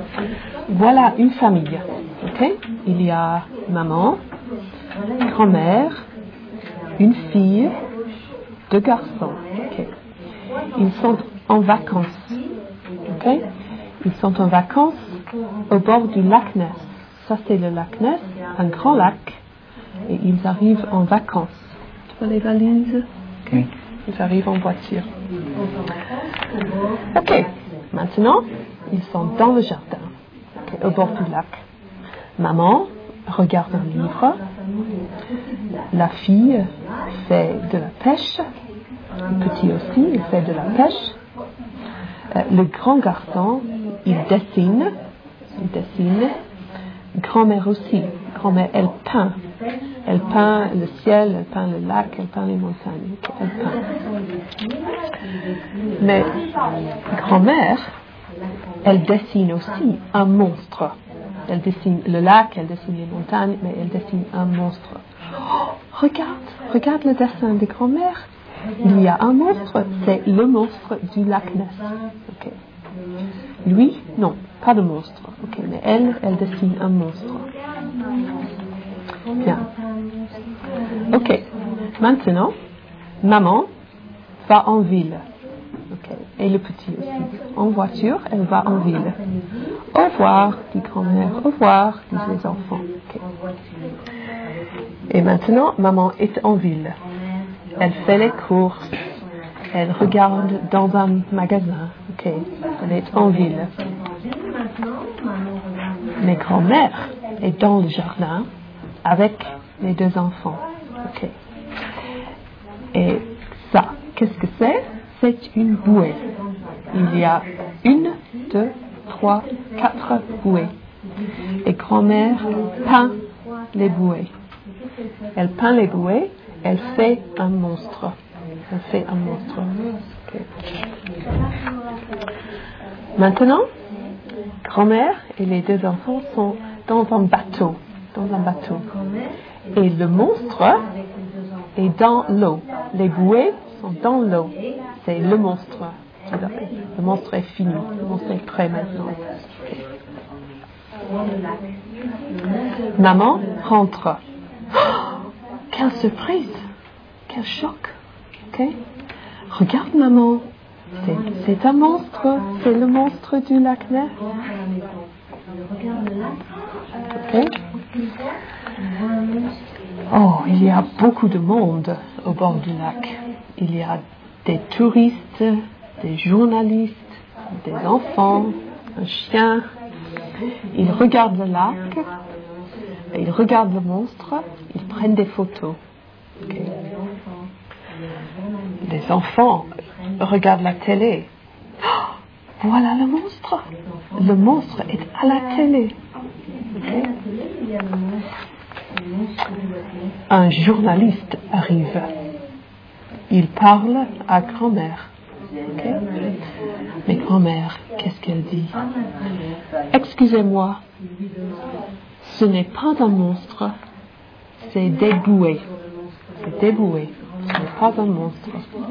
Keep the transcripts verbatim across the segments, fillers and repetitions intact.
Voilà une famille. Okay? Il y a maman, grand-mère, une fille, deux garçons. Okay? Ils sont en vacances. Okay? Ils sont en vacances au bord du lac Ness. Ça, c'est le lac Ness, un grand lac. Et ils arrivent en vacances. Tu vois les valises? Okay. Ils arrivent en voiture. Ok. Maintenant, ils sont dans le jardin, okay, au bord du lac. Maman regarde un livre. La fille fait de la pêche. Le petit aussi, il fait de la pêche. Euh, le grand garçon, il dessine. Il dessine. Grand-mère aussi. Grand-mère, elle peint. Elle peint le ciel, elle peint le lac, elle peint les montagnes. Elle peint. Mais grand-mère, elle dessine aussi un monstre. Elle dessine le lac, elle dessine les montagnes, mais elle dessine un monstre. Oh, regarde, regarde le dessin de grand-mère. Il y a un monstre, c'est le monstre du lac Ness. Okay. Lui, non, pas de monstre. Okay, mais elle, elle dessine un monstre. Bien. Ok. Maintenant, maman va en ville. Okay. Et le petit aussi. En voiture, elle va en ville. Au revoir, dit grand-mère. Au revoir, disent les enfants. Okay. Et maintenant, maman est en ville. Elle fait les courses. Elle regarde dans un magasin. Ok. Elle est en ville. Mais grand-mère est dans le jardin avec les deux enfants. Ok. Et ça, qu'est-ce que c'est? C'est une bouée. Il y a une, deux, trois, quatre bouées. Et grand-mère peint les bouées. Elle peint les bouées. Elle fait un monstre. Elle fait un monstre. Okay. Maintenant, grand-mère et les deux enfants sont dans un bateau. Dans un bateau. Et le monstre est dans l'eau. Les bouées sont dans l'eau. C'est le monstre. Le monstre est fini. Le monstre est prêt maintenant. Okay. Maman rentre. Oh, quelle surprise! Quel choc! Okay. Regarde maman. C'est, c'est un monstre. C'est le monstre du lac Ness. Okay. Oh, il y a beaucoup de monde au bord du lac. Il y a des touristes, des journalistes, des enfants, un chien. Ils regardent le lac, ils regardent le monstre, ils prennent des photos. Okay. Les enfants regardent la télé. Oh, voilà le monstre. Le monstre est à la télé. Okay. Un journaliste arrive. Il parle à grand-mère. Okay. Mais grand-mère, qu'est-ce qu'elle dit? Excusez-moi, ce n'est pas un monstre, c'est des bouées. C'est des bouées, ce n'est pas un monstre.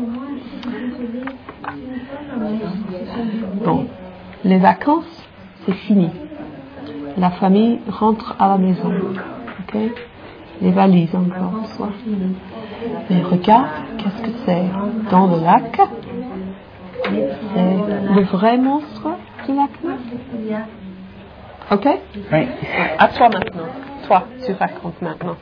Bon, les vacances, c'est fini. La famille rentre à la maison. Okay? Les valises encore, soit. Mais regarde, qu'est-ce que c'est? Dans le lac, c'est le vrai monstre du lac Ness. Ok? Oui. À toi maintenant. Toi, tu racontes maintenant.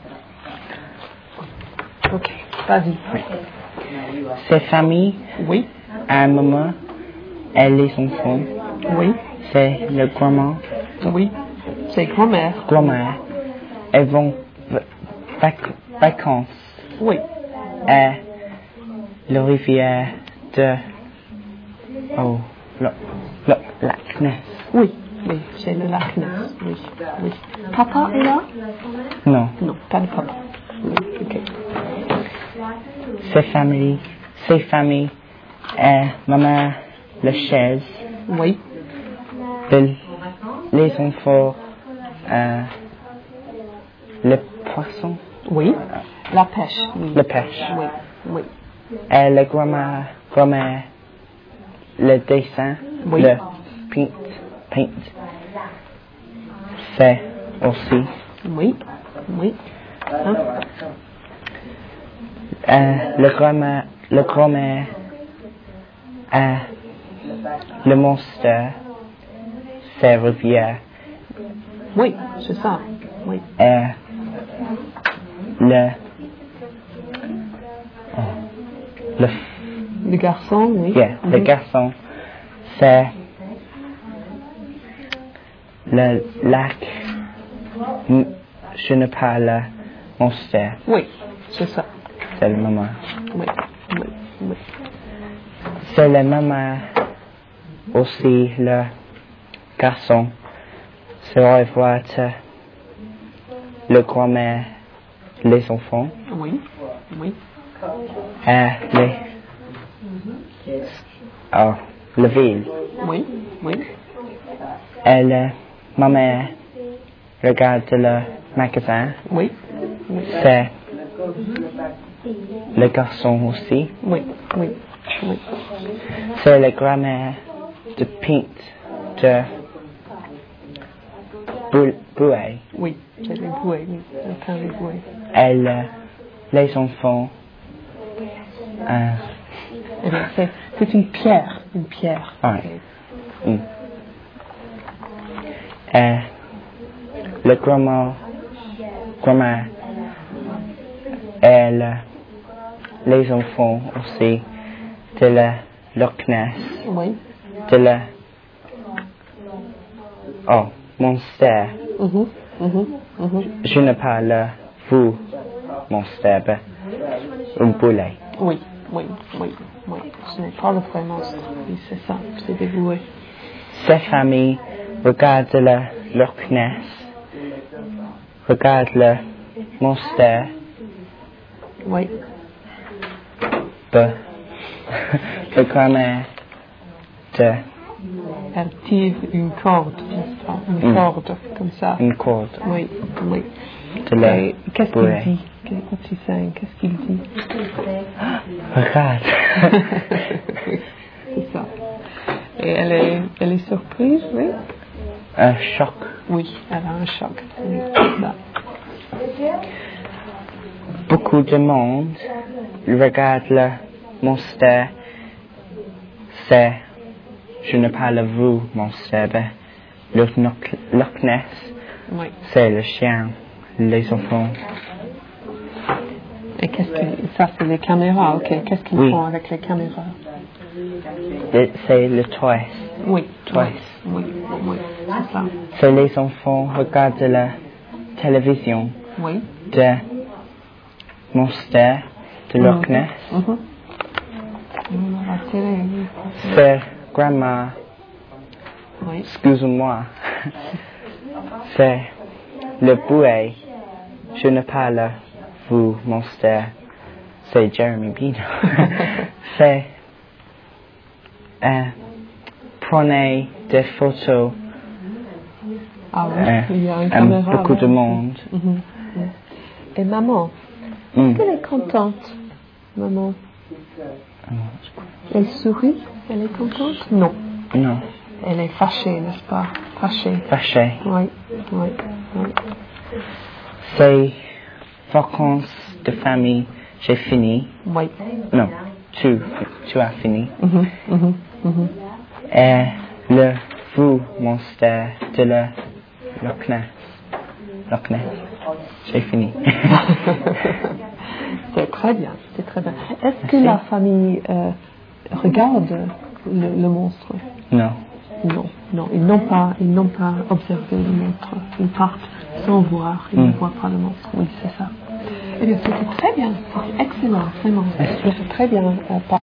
Ok, vas-y. Oui. C'est famille. Oui. Un maman. Elle les enfants. Oui. C'est le grand-mère. Oui. C'est grand-mère. Grand-mère. Elles vont vac- vacances. Oui. À la rivière de... Oh, le, le lac Ness. Oui. Oui, c'est le lac Ness. Oui. Oui. Papa est là? Non. Non, pas le papa. Oui. Ok. C'est famille. C'est famille. Euh, maman, la chaise. Oui. Le, les enfants. Euh, le poisson. Oui. La pêche. Oui. La pêche. Oui. Oui. Euh, la grand-mère. Grand-mère. Le dessin. Oui. Le paint. Paint. c'est aussi Oui. Oui. Hein? euh, le grand-mère, le grand-mère, euh, le monstre, c'est rivière, Oui, c'est ça. Oui. euh, le, oh, le, Le garçon, oui. yeah, le Mhm. garçon, c'est le lac, M- je ne parle monstre, Oui, c'est ça. c'est le maman. Oui. Oui. Oui. C'est la maman aussi le garçon. Se revoit le grand-mère, les enfants, Oui. Oui. et les, oh, la ville. Oui. Oui. Et le, ma mère regarde le magasin. Oui. C'est le garçon aussi. Oui. Oui. Oui. C'est la grand-mère de Pete de Bou- Bouet. Oui. C'est les bouées, oui. Le pain des bouées. Et le, les enfants. Euh, Eh bien, c'est, c'est une pierre. Une pierre. ouais. Mm. Et le grand-mère, grand-mère et le, les enfants aussi de la Loch Ness, Oui. de la oh, monster. Mhm. Mhm. Mhm. Je ne parle vous, monster, mais un boulet. Oui. Oui. Oui. Oui. Ce n'est pas le vrai monstre. Oui, c'est ça. C'est des bouées. Ces familles regardent le Loch Ness, regardent le monster, Oui. de le grand-mère de Elle tire une corde, n'est-ce pas? Une Mm. corde, comme ça. une corde Oui. Oui. de la Et qu'est-ce qu'il bouée. dit? Quand tu sais, qu'est-ce qu'il dit? Regarde. Oui, c'est ça. Et elle est, elle est surprise, oui? Un choc. Oui, elle a un choc. Oui, c'est ça. Beaucoup de monde regarde le monster. C'est, je ne parle vous, monster, mais le Loch Loch Ness, Oui. c'est le chien, les enfants. Et qu'est-ce que ça, c'est les caméras, ok. Qu'est-ce qu'ils Oui. font avec les caméras? Le- C'est le toit. Oui. Twice. Oui, oui, c'est ça. C'est les enfants regardent la télévision Oui. de monster de Loch Ness. Mhm. Mm, la télé, oui. C'est grandma, Oui. excuse-moi. C'est le bouet. Je ne parle vous, monster. C'est Jeremy Bino. C'est euh, prenez des photos. Ah oui, Euh, il y a une euh, caméra. beaucoup de là. monde. Mhm. Et maman, Mm. est-ce qu'elle est contente, maman? Elle sourit? Elle est contente? Non. Non, Elle est fâchée, n'est-ce pas? Fâchée. fâché. Oui, oui, oui. C'est vacances de famille, j'ai fini. Oui. Non, tu, tu as fini. Mhm, mhm, mhm. Et le vous, monster de la Loch Ness. Loch Ness. J'ai fini. C'est très bien, c'est très bien. Est-ce que Merci. la famille euh, regarde le, le monstre? Non. Non, non, ils n'ont pas, ils n'ont pas observé le monstre. Ils partent sans voir, ils Mm. ne voient pas le monstre. Oui, c'est ça. Eh bien, c'était très bien, c'était excellent, vraiment. Merci. C'était très bien. euh,